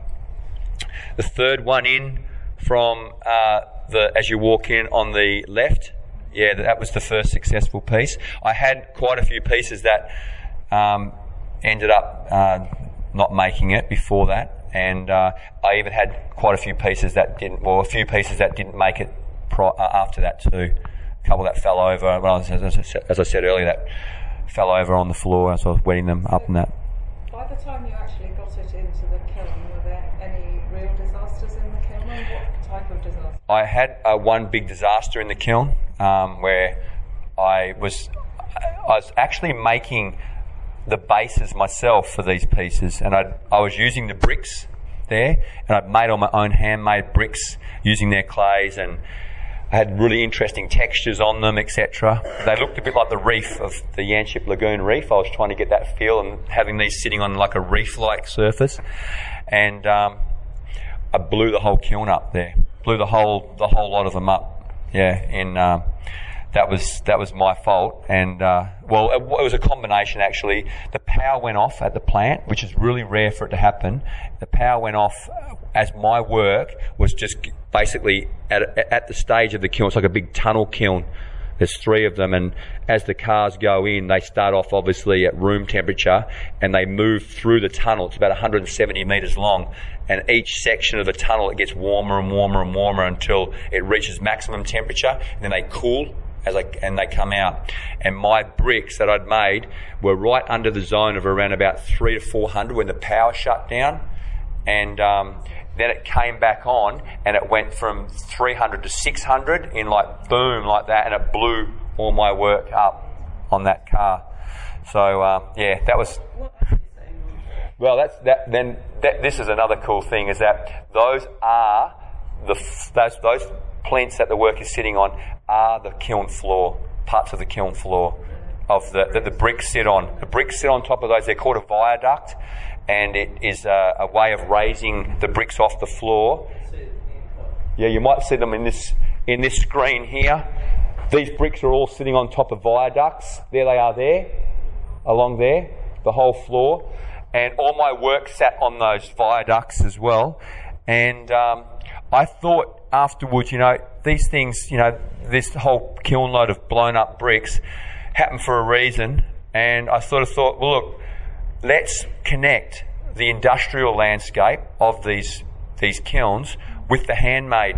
the third one in from uh, the as you walk in on the left. Yeah, that was the first successful piece. I had quite a few pieces that um, ended up uh, not making it before that, and uh, I even had quite a few pieces that didn't, well, a few pieces that didn't make it pro- uh, after that too. A couple that fell over. Well, as, as, as I said earlier, that fell over on the floor as I was wetting them up and that. By the time you actually got it into the kiln, were there any real disasters in the kiln, and what type of disaster? I had uh, one big disaster in the kiln um, where I was I was actually making the bases myself for these pieces, and I I was using the bricks there, and I'd made all my own handmade bricks using their clays, and I had really interesting textures on them, et cetera. They looked a bit like the reef of the Yanchep Lagoon Reef. I was trying to get that feel, and having these sitting on like a reef-like surface. And um, I blew the whole kiln up there. Blew the whole the whole lot of them up. Yeah, and um, that was that was my fault. And uh, well, it, it was a combination actually. The power went off at the plant, which is really rare for it to happen. The power went off as my work was just basically at at the stage of the kiln. It's like a big tunnel kiln. There's three of them, and as the cars go in, they start off obviously at room temperature, and they move through the tunnel. It's about one hundred seventy metres long, and each section of the tunnel, it gets warmer and warmer and warmer until it reaches maximum temperature, and then they cool as they, and they come out. And my bricks that I'd made were right under the zone of around about three to four hundred when the power shut down, and um, then it came back on, and it went from three hundred to six hundred in like boom like that, and it blew all my work up on that car. So uh, yeah, that was. Well, that's that. Then that, this is another cool thing, is that those are the those those plinths that the work is sitting on are the kiln floor, parts of the kiln floor of the that the bricks sit on. The bricks sit on top of those. They're called a viaduct, and it is a, a way of raising the bricks off the floor. Yeah, you might see them in this in this screen here. These bricks are all sitting on top of viaducts. There they are there, along there, the whole floor. And all my work sat on those viaducts as well. And um, I thought afterwards, you know, these things, you know, this whole kiln load of blown up bricks happened for a reason. And I sort of thought, well, look, let's connect the industrial landscape of these these kilns with the handmade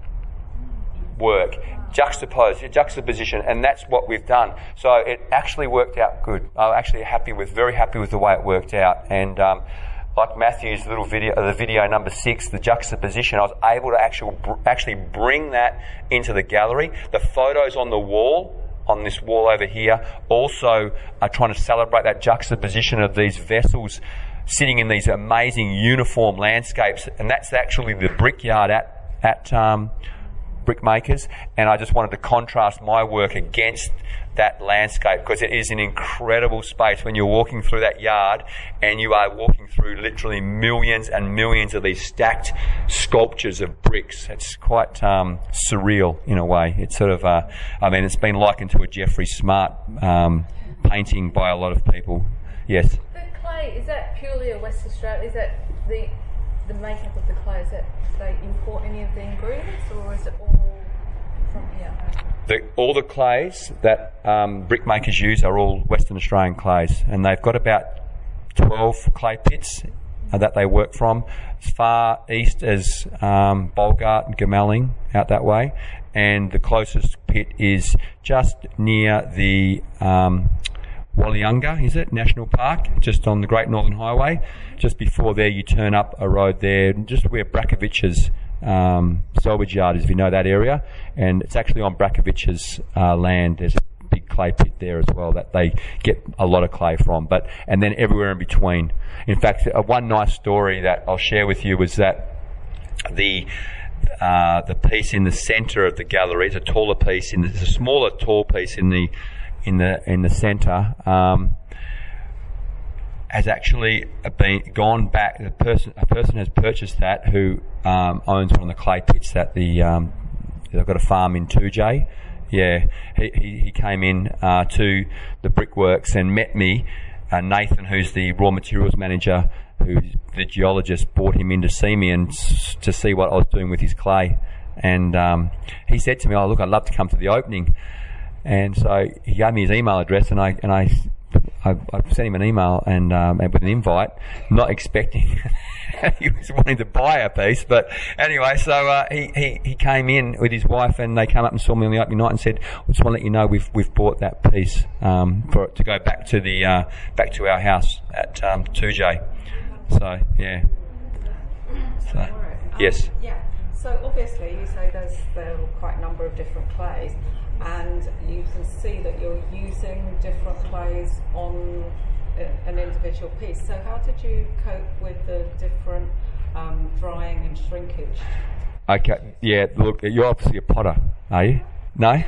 work, juxtapose, juxtaposition, and that's what we've done. So it actually worked out good. I'm actually happy with, very happy with the way it worked out. And um, like Matthew's little video, the video number six, the juxtaposition, I was able to actually actually bring that into the gallery. The photos on the wall, on this wall over here, also are trying to celebrate that juxtaposition of these vessels sitting in these amazing uniform landscapes, and that's actually the brickyard at at um, Brickmakers. And I just wanted to contrast my work against that landscape, because it is an incredible space when you're walking through that yard, and you are walking through literally millions and millions of these stacked sculptures of bricks. It's quite um, surreal in a way. It's sort of, uh, I mean, it's been likened to a Jeffrey Smart um, painting by a lot of people. Yes. The clay, is that purely a West Australia? Is that the the makeup of the clay? Is that, do they import any of the ingredients, or is it all from here? The, all the clays that um, Brickmakers use are all Western Australian clays, and they've got about twelve clay pits uh, that they work from, as far east as um, Bolgart and Gamelling, out that way, and the closest pit is just near the um, Wallyunga, is it, National Park, just on the Great Northern Highway. Just before there, you turn up a road there, just where Brackovich's um, salvage yard is, if you know that area, and it's actually on Brackovich's uh, land. There's a big clay pit there as well that they get a lot of clay from, but and then everywhere in between. In fact, uh, one nice story that I'll share with you was that the uh, the piece in the centre of the gallery, it's a taller piece, in the, it's a smaller tall piece in the in the in the centre. Um, has actually been gone back. The person, a person has purchased that who um, owns one of the clay pits that the um, they've got a farm in two J. Yeah, he, he he came in uh, to the brickworks and met me. Uh, Nathan, who's the raw materials manager, who the geologist, brought him in to see me and s- to see what I was doing with his clay. And um, he said to me, "Oh, look, I'd love to come to the opening." And so he gave me his email address, and I and I. I, I sent him an email and, um, and with an invite, not expecting he was wanting to buy a piece. But anyway, so uh, he, he, he came in with his wife, and they came up and saw me on the opening night and said, "I just want to let you know we've we've bought that piece um, for it to go back to the uh, back to our house at um, two J." So yeah. So Um, yes. Yeah. So obviously, you say there's there are quite a number of different clays, and you can see that you're using different clays on a, an individual piece. So how did you cope with the different um, drying and shrinkage? Okay. Yeah. Look, you're obviously a potter, are you? No.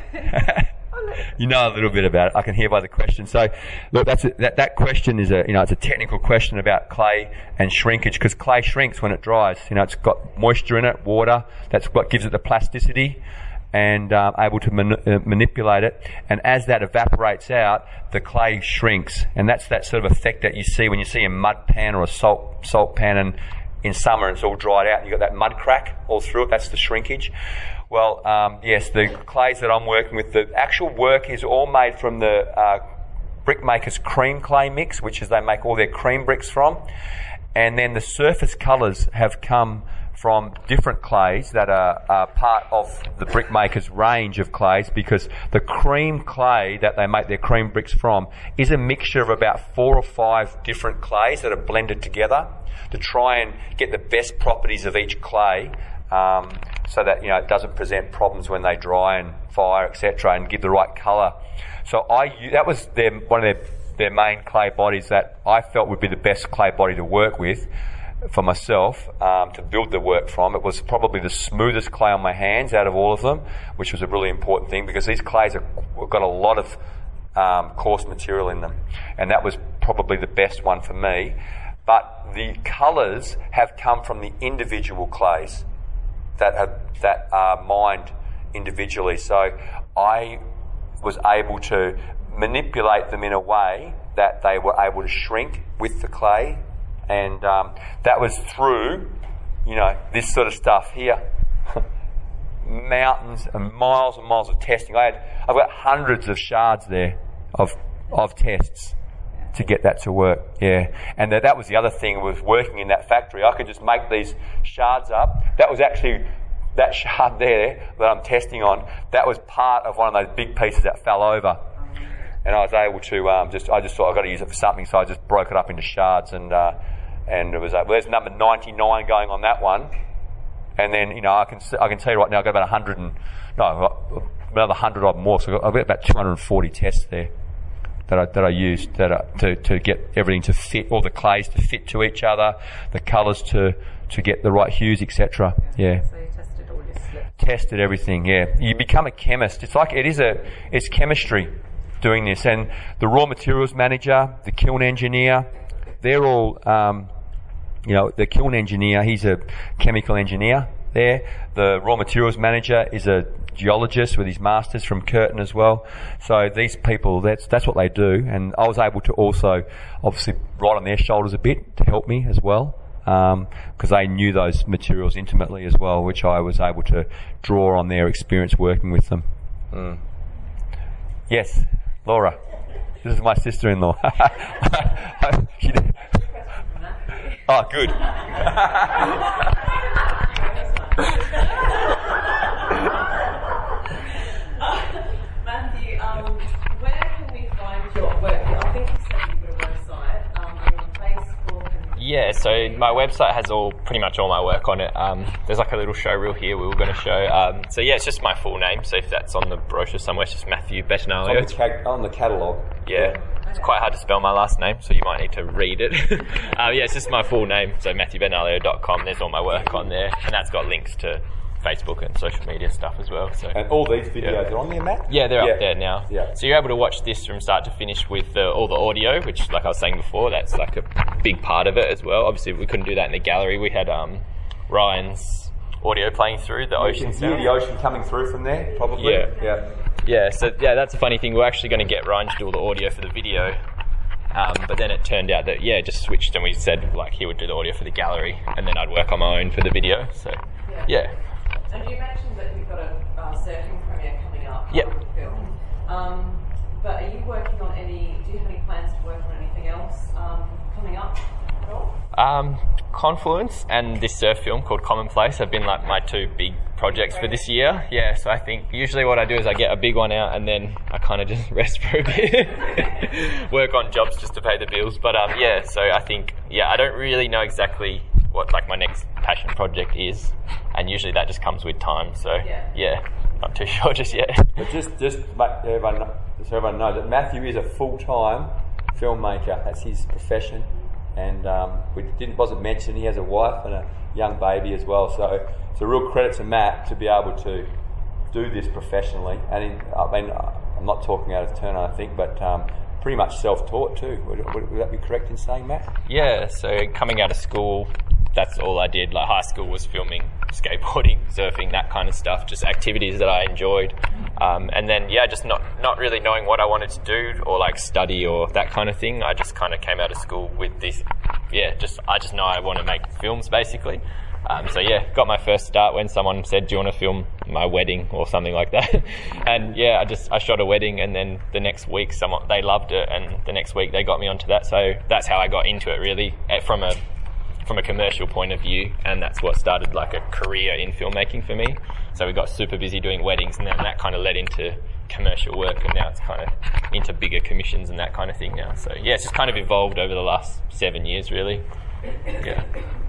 You know a little bit about it. I can hear by the question. So, look, that's a, that that question is a you know it's a technical question about clay and shrinkage, because clay shrinks when it dries. You know, it's got moisture in it, water. That's what gives it the plasticity, and um, able to man- uh, manipulate it. And as that evaporates out, the clay shrinks, and that's that sort of effect that you see when you see a mud pan or a salt salt pan, and in summer it's all dried out and you've got that mud crack all through it. That's the shrinkage. Well, um, yes, the clays that I'm working with, the actual work is all made from the uh, Brickmakers cream clay mix, which is they make all their cream bricks from. And then the surface colours have come from different clays that are, are part of the Brickmakers range of clays, because the cream clay that they make their cream bricks from is a mixture of about four or five different clays that are blended together to try and get the best properties of each clay. Um, so that you know it doesn't present problems when they dry and fire, et cetera, and give the right colour. So I that was their one of their their main clay bodies that I felt would be the best clay body to work with for myself um, to build the work from. It was probably the smoothest clay on my hands out of all of them, which was a really important thing, because these clays have got a lot of um, coarse material in them, and that was probably the best one for me. But the colours have come from the individual clays that have, that are mined individually. So I was able to manipulate them in a way that they were able to shrink with the clay, and um, that was through, you know, this sort of stuff here. Mountains and miles and miles of testing. I had, I've got hundreds of shards there of of tests to get that to work, yeah. And that, that was the other thing, was working in that factory. I could just make these shards up. That was actually, that shard there that I'm testing on, that was part of one of those big pieces that fell over. And I was able to um, just, I just thought I've got to use it for something, so I just broke it up into shards, and uh, and it was, uh, well, there's number ninety-nine going on that one. And then, you know, I can I can tell you right now, I've got about one hundred and, no, another one hundred odd more, so I've got about two hundred forty tests there that I, that I used that are, to, to get everything to fit, all the clays to fit to each other, the colours to, to get the right hues, et cetera. Yeah. So you tested all your slips. Tested everything, yeah. You become a chemist. It's like, it is a, it's chemistry doing this. And the raw materials manager, the kiln engineer, they're all, um, you know, the kiln engineer, he's a chemical engineer there. The raw materials manager is a geologist with his masters from Curtin as well. So these people, that's that's what they do, and I was able to also obviously ride on their shoulders a bit to help me as well, because um, they knew those materials intimately as well, which I was able to draw on their experience working with them. Mm. Yes, Laura. This is my sister-in-law. She did. Oh, good. Matthew, um, where can we find your work? I think you said you've got a website. Um, are you on Facebook? And yeah, so my website has all pretty much all my work on it. Um, there's like a little show reel here we were going to show. Um, so yeah, it's just my full name. So if that's on the brochure somewhere, it's just Matthew Bettinelli. On the, ca- on the catalogue. Yeah. It's quite hard to spell my last name, so you might need to read it. uh, yeah, it's just my full name, so matthew bernalio dot com. There's all my work on there, and that's got links to Facebook and social media stuff as well. So and all these videos yeah. are on there, Matt? Yeah, they're yeah. up there now. Yeah. So you're able to watch this from start to finish with uh, all the audio, which, like I was saying before, that's like a big part of it as well. Obviously, we couldn't do that in the gallery. We had um, Ryan's audio playing through the you ocean. You can hear the ocean coming through from there, probably. Yeah. Yeah. Yeah. So yeah, that's a funny thing. We're actually going to get Ryan to do all the audio for the video. Um, but then it turned out that, yeah, it just switched and we said, like, he would do the audio for the gallery and then I'd work on my own for the video. So, yeah. yeah. And you mentioned that you've got a uh, surfing premiere coming up. Yep. With the film. Um, but are you working on any, do you have any plans to work on anything else um, coming up at all? Um, Confluence and this surf film called Commonplace have been like my two big projects for this year. Yeah, so I think usually what I do is I get a big one out and then I kind of just rest for a bit, work on jobs just to pay the bills. But um, yeah, so I think, yeah, I don't really know exactly what like my next passion project is, and usually that just comes with time. So yeah, yeah not too sure just yet. But just, just make everyone, so everyone knows that Matthew is a full-time filmmaker. That's his profession. And um, we didn't wasn't mentioned he has a wife and a young baby as well. So it's a real credit to Matt to be able to do this professionally. And in, I mean, I'm not talking out of turn, I think, but um, pretty much self-taught too. Would, would, would that be correct in saying, Matt? Yeah. So coming out of school, that's all I did. Like high school was filming, skateboarding, surfing, that kind of stuff. Just activities that I enjoyed. Um, and then, yeah, just not, not really knowing what I wanted to do or like study or that kind of thing. I just kind of came out of school with this, yeah, just, I just know I want to make films basically. Um, so yeah, got my first start when someone said, do you want to film my wedding or something like that? And yeah, I just, I shot a wedding and then the next week someone, they loved it and the next week they got me onto that. So that's how I got into it really from a, from a commercial point of view, and that's what started like a career in filmmaking for me. So we got super busy doing weddings and then that kind of led into commercial work, and now it's kind of into bigger commissions and that kind of thing now. So yeah, it's just kind of evolved over the last seven years really. Yeah.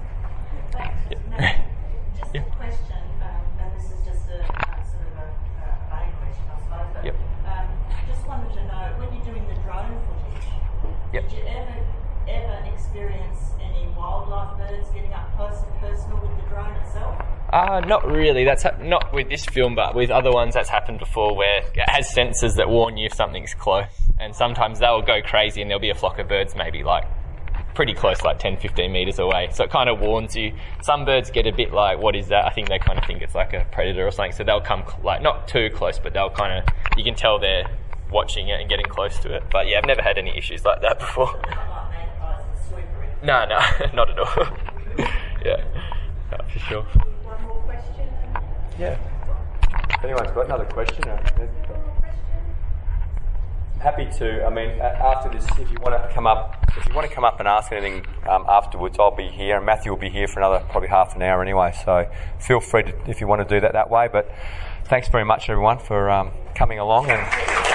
Thanks. Yeah. Now, just Yeah. a question, um, and this is just a uh, sort of a, a vague question, I suppose, but Yep. um, just wanted to know, when you're doing the drone footage, Yep. did you ever ever experience any wildlife birds getting up close and personal with the drone itself? Uh, not really. That's ha- not with this film, but with other ones that's happened before where it has sensors that warn you if something's close. And sometimes they'll go crazy and there'll be a flock of birds maybe like pretty close, like ten, fifteen metres away. So it kind of warns you. Some birds get a bit like, what is that? I think they kind of think it's like a predator or something. So they'll come, cl- like not too close, but they'll kind of, you can tell they're watching it and getting close to it. But yeah, I've never had any issues like that before. No, no, not at all. Yeah, no, for sure. One more question. Yeah. If anyone's got another question, uh, happy to. I mean, after this, if you want to come up, if you want to come up and ask anything um, afterwards, I'll be here, and Matthew will be here for another probably half an hour anyway. So feel free to, if you want to do that that way. But thanks very much, everyone, for um, coming along and.